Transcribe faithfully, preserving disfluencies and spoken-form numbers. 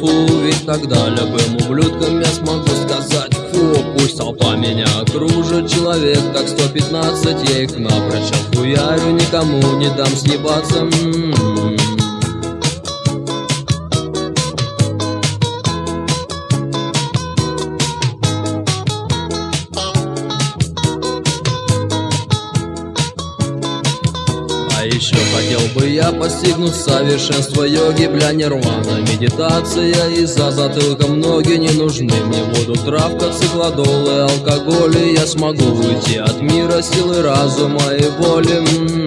фу, ведь тогда любым ублюдкам я смогу сказать фу. Пусть толпа меня окружит, человек так сто пятнадцать, я их напрочь отхуярю, никому не дам съебаться. М-м-м. А еще хотел бы я постигнуть совершенство йоги, бля, нирвана, медитация, и за затылком ноги не нужны мне. Воду, травка, циклодол и алкоголь, и я смогу уйти от мира силы разума и воли.